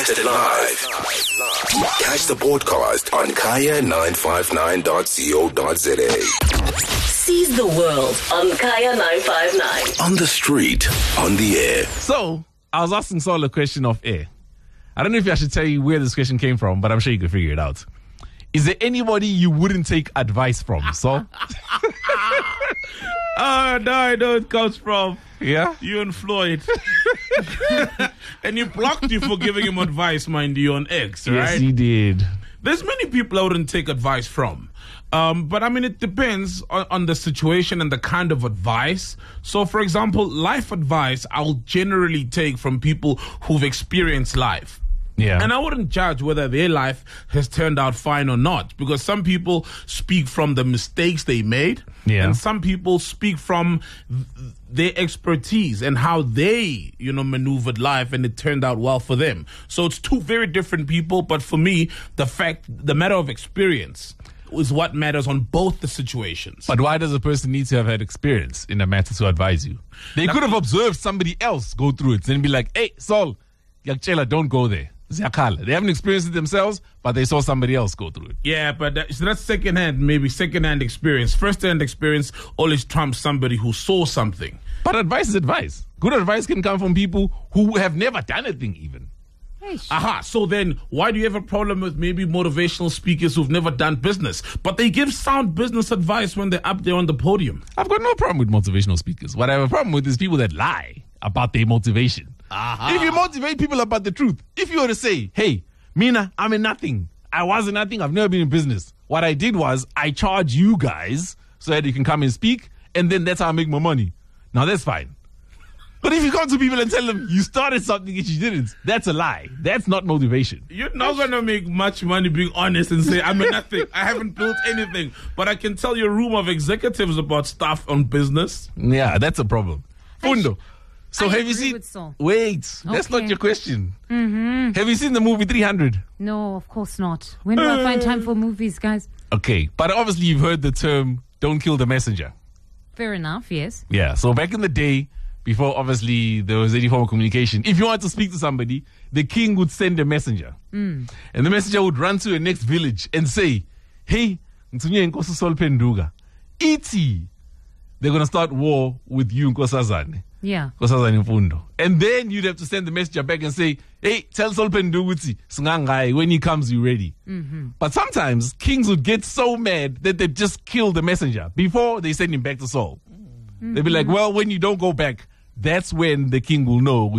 broadcasted live. Catch the podcast on kaya959.co.za. Seize the world on Kaya 959. On the street, on the air. So, I was asking Saul a question off air. I don't know if I should tell you where this question came from, but I'm sure you can figure it out. Is there anybody you wouldn't take advice from, Saul? No, I know it comes from you and Floyd. And he blocked you for giving him advice, mind you, on X, right? Yes, he did. There's many people I wouldn't take advice from. But I mean, it depends on the situation and the kind of advice. So, for example, life advice I'll generally take from people who've experienced life. Yeah. And I wouldn't judge whether their life has turned out fine or not, because some people speak from the mistakes they made, and some people speak from their expertise and how they, maneuvered life and it turned out well for them. So it's two very different people, but for me, the matter of experience is what matters on both the situations. But why does a person need to have had experience in a matter to advise you? They could have observed somebody else go through it and be like, hey, Saul, Yakchela, don't go there. They haven't experienced it themselves, but they saw somebody else go through it. Yeah, but that's secondhand experience. First-hand experience always trumps somebody who saw something. But advice is advice. Good advice can come from people who have never done a thing even. So then why do you have a problem with maybe motivational speakers who've never done business, but they give sound business advice when they're up there on the podium? I've got no problem with motivational speakers. What I have a problem with is people that lie about their motivation. If you motivate people about the truth, if you were to say, hey, Mina, I'm in nothing. I was in nothing. I've never been in business. What I did was I charge you guys so that you can come and speak, and then that's how I make my money. Now, that's fine. But if you come to people and tell them you started something and you didn't, that's a lie. That's not motivation. You're not going to make much money being honest and say, I'm in nothing. I haven't built anything. But I can tell you a room of executives about stuff on business. Yeah, that's a problem. Fundo. So have you seen... Wait, that's not your question. Mm-hmm. Have you seen the movie 300? No, of course not. When do I find time for movies, guys? Okay, but obviously you've heard the term, don't kill the messenger. Fair enough, yes. Yeah, so back in the day, before obviously there was any form of communication, if you wanted to speak to somebody, the king would send a messenger. And the messenger would run to the next village and say, hey, Nkosi Sol Penduga, iti, they're going to start war with you, Nkosazane. Yeah. And then you'd have to send the messenger back and say, hey, tell Sol Penduguti, Sngangai, when he comes, you ready. But sometimes kings would get so mad that they'd just kill the messenger before they send him back to Saul. They'd be like, well, when you don't go back, that's when the king will know,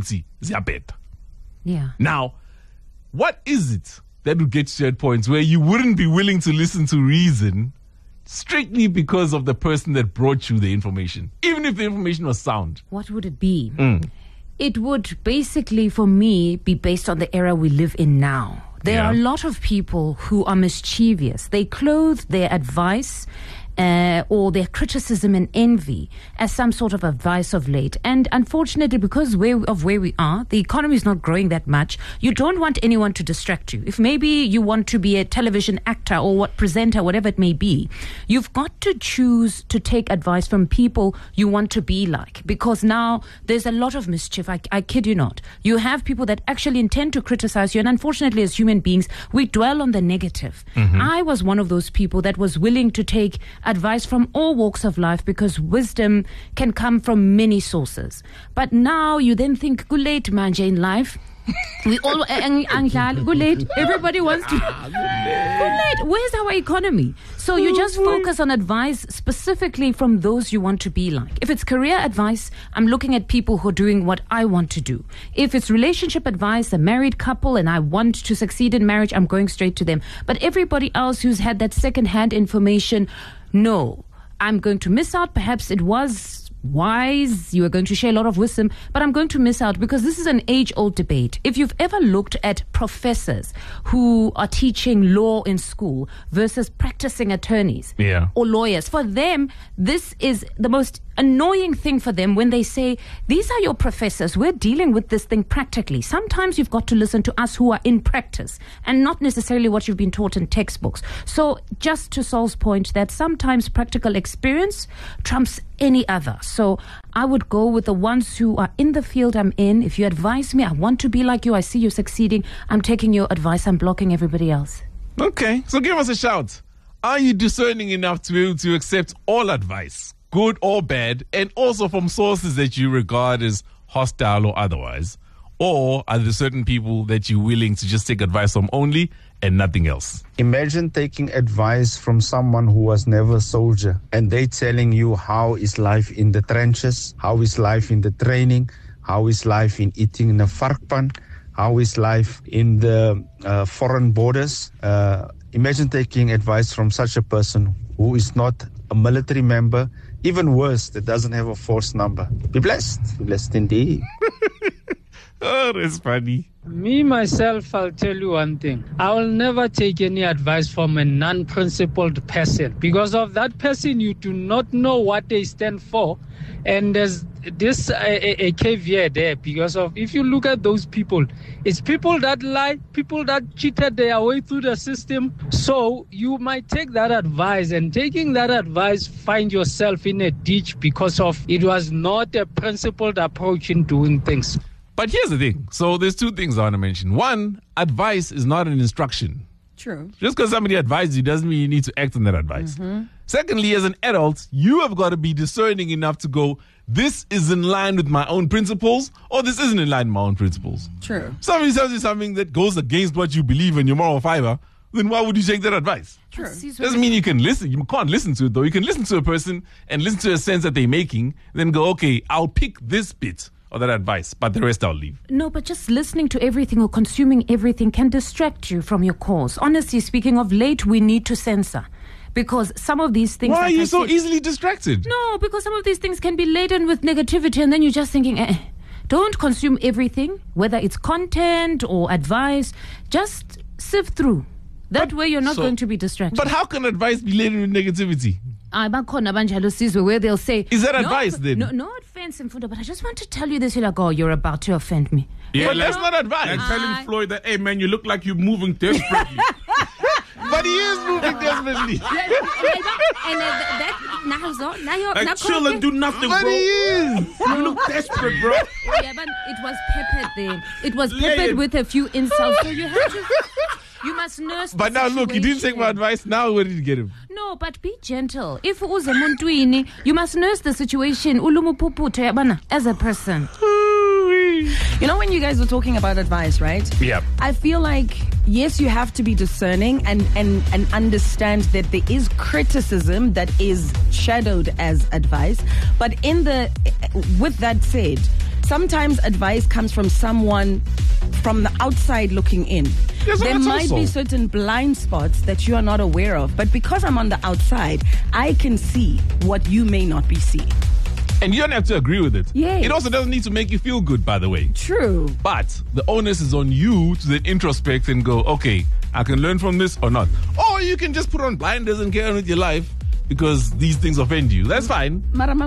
Yeah. Now, what is it that would get you at points where you wouldn't be willing to listen to reason strictly because of the person that brought you the information, even if the information was sound? What would it be? It would basically, for me, be based on the era we live in now. There are a lot of people who are mischievous. They clothe their advice or their criticism and envy as some sort of advice of late. And unfortunately, because of where we are, the economy is not growing that much. You don't want anyone to distract you. If maybe you want to be a television actor or presenter, whatever it may be, you've got to choose to take advice from people you want to be like. Because now there's a lot of mischief. I kid you not. You have people that actually intend to criticize you. And unfortunately, as human beings, we dwell on the negative. I was one of those people that was willing to take advice from all walks of life because wisdom can come from many sources. But now you then think, good late, manje, in life. We all good late. Everybody wants to. Good late. Where's our economy? So you just focus on advice specifically from those you want to be like. If it's career advice, I'm looking at people who are doing what I want to do. If it's relationship advice, a married couple, and I want to succeed in marriage, I'm going straight to them. But everybody else who's had that second-hand information, no, I'm going to miss out. Perhaps it was wise, you are going to share a lot of wisdom, but I'm going to miss out because this is an age-old debate. If you've ever looked at professors who are teaching law in school versus practicing attorneys or lawyers, for them, this is the most annoying thing for them when they say, these are your professors, we're dealing with this thing practically. Sometimes you've got to listen to us who are in practice and not necessarily what you've been taught in textbooks. So just to Saul's point, that sometimes practical experience trumps any other. So I would go with the ones who are in the field I'm in. If you advise me, I want to be like you, I see you succeeding, I'm taking your advice, I'm blocking everybody else. Okay, so give us a shout. Are you discerning enough to be able to accept all advice, good or bad, and also from sources that you regard as hostile or otherwise? Or are there certain people that you're willing to just take advice from only and nothing else? Imagine taking advice from someone who was never a soldier and they telling you how is life in the trenches, how is life in the training, how is life in eating in a varkpan, how is life in the foreign borders. Imagine taking advice from such a person who is not a military member, even worse, that doesn't have a force number. Be blessed. Be blessed indeed. Oh, that's funny. Me, myself, I'll tell you one thing. I will never take any advice from a non-principled person. Because of that person, you do not know what they stand for. And there's this a caveat there, because of, if you look at those people, it's people that lie, people that cheated their way through the system. So you might take that advice, and taking that advice, find yourself in a ditch because of it was not a principled approach in doing things. But here's the thing. So there's two things I want to mention. One, advice is not an instruction. True. Just because somebody advises you doesn't mean you need to act on that advice. Mm-hmm. Secondly, as an adult, you have got to be discerning enough to go, this is in line with my own principles, or this isn't in line with my own principles. True. Somebody tells you something that goes against what you believe in your moral fiber, then why would you take that advice? True. Doesn't mean you can listen. You can't listen to it, though. You can listen to a person and listen to a sense that they're making, then go, okay, I'll pick this bit or that advice, but the rest I'll leave. No, but just listening to everything or consuming everything can distract you from your cause. Honestly speaking, of late, we need to censor. Because some of these things... Why are you so easily distracted? No, because some of these things can be laden with negativity, and then you're just thinking, don't consume everything, whether it's content or advice. Just sift through. That way you're not going to be distracted. But how can advice be laden with negativity? Where they'll say, is that advice then? No offense, Mfundo, but I just want to tell you this. You're like, oh, you're about to offend me. Yeah, but that's not advice. And telling Floyd that, hey man, you look like you're moving desperately. But he is moving desperately. Like, chill and do nothing, but bro. He is. You look desperate, bro. Yeah, but it was peppered then. It was peppered with a few insults. So you have to... You must nurse. But now look, you didn't take my advice. Now where did you get him? No, but be gentle. If uze muntwini, you must nurse the situation. As a person. You know, when you guys were talking about advice, right? Yeah. I feel like, yes, you have to be discerning and understand that there is criticism that is shadowed as advice. But with that said, sometimes advice comes from someone from the outside looking in. Yes, there might be certain blind spots that you are not aware of, but because I'm on the outside, I can see what you may not be seeing. And you don't have to agree with it. Yes. It also doesn't need to make you feel good, by the way. True. But the onus is on you to then introspect and go, okay, I can learn from this or not. Or you can just put on blinders and carry on with your life because these things offend you. That's fine.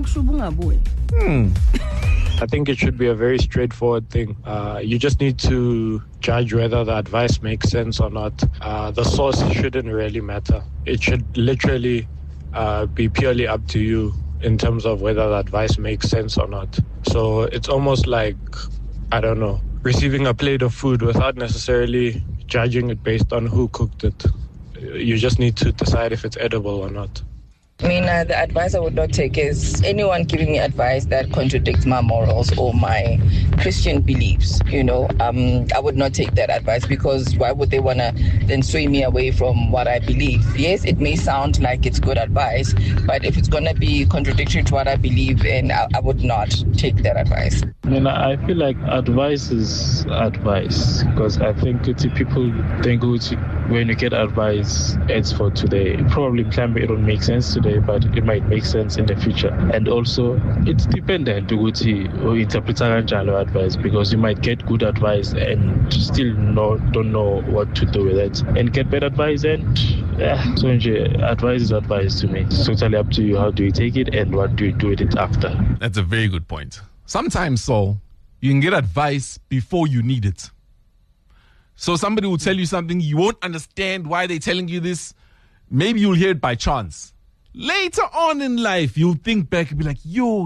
I think it should be a very straightforward thing. You just need to judge whether the advice makes sense or not. The source shouldn't really matter. It should literally be purely up to you in terms of whether the advice makes sense or not. So it's almost like, I don't know, receiving a plate of food without necessarily judging it based on who cooked it. You just need to decide if it's edible or not. I mean, the advice I would not take is anyone giving me advice that contradicts my morals or my Christian beliefs. I would not take that advice, because why would they want to then sway me away from what I believe? Yes, it may sound like it's good advice, but if it's going to be contradictory to what I believe in, I would not take that advice. I feel like advice is advice, because I think people think when you get advice, it's for today. Probably it won't make sense today, but it might make sense in the future. And also, it's dependent to interpret advice, because you might get good advice and still don't know what to do with it, and get bad advice, and so advice is advice to me. It's totally up to you. How do you take it and what do you do with it after? That's a very good point. Sometimes, Saul, you can get advice before you need it. So somebody will tell you something, you won't understand why they're telling you this. Maybe you'll hear it by chance. Later on in life, you'll think back and be like, yo,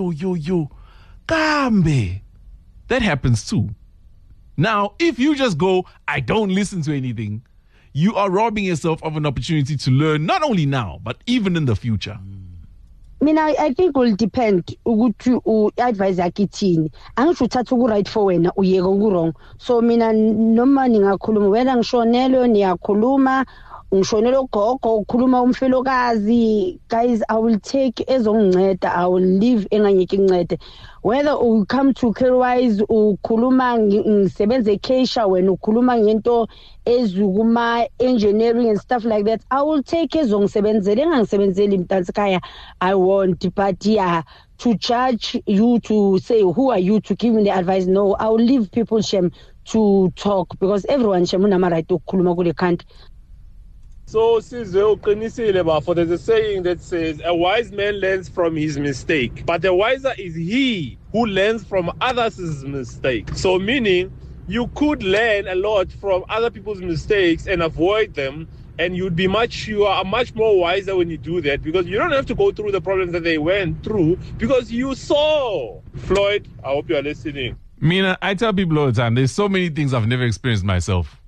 Kambe. That happens too. Now, if you just go, I don't listen to anything, you are robbing yourself of an opportunity to learn, not only now, but even in the future. I think will depend ukuthi advice yakhe ithini. Angisho uthatha uku-right for wena uyeke uku-wrong. So mina noma ningakhuluma wena ngishonelwe niyakhuluma ngishonelwe ugogo ukhuluma umfelokazi, guys, I will take ezonginceda, I will leave enganyeki ngincede. Whether you come to Careerwise ukhuluma ngisebenza eKesha wena ukhuluma ngento ezukuma engineering and stuff like that, I will take ezongisebenzele engangisebenzeli mntansikhaya I want, but yeah, to judge you, to say who are you to give me the advice, no, I will leave people shame to talk, because everyone shame unama right ukukhuluma kule country. So, there's a saying that says, a wise man learns from his mistake, but the wiser is he who learns from others' mistake. So, meaning, you could learn a lot from other people's mistakes and avoid them, and you are much more wiser when you do that, because you don't have to go through the problems that they went through, because you saw. Floyd, I hope you are listening. Mina, I tell people all the time, there's so many things I've never experienced myself.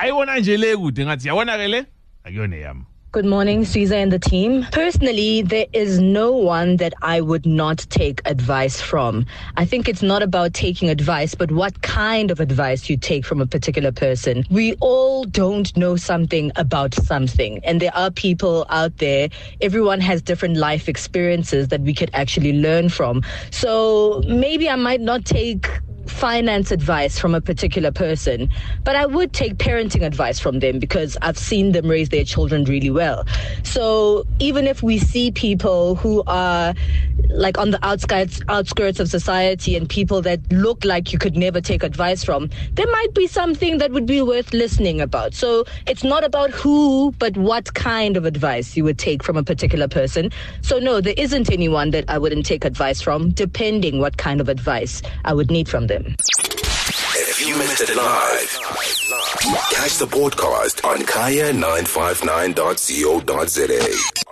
Good morning, Caesar and the team. Personally, there is no one that I would not take advice from. I think it's not about taking advice, but what kind of advice you take from a particular person. We all don't know something about something, and there are people out there, everyone has different life experiences that we could actually learn from. So maybe I might not take finance advice from a particular person, but I would take parenting advice from them, because I've seen them raise their children really well. So even if we see people who are like on the outskirts of society and people that look like you could never take advice from, there might be something that would be worth listening about. So it's not about who, but what kind of advice you would take from a particular person. So no, there isn't anyone that I wouldn't take advice from, depending what kind of advice I would need from them. If you missed it live, catch the podcast on kaya959.co.za.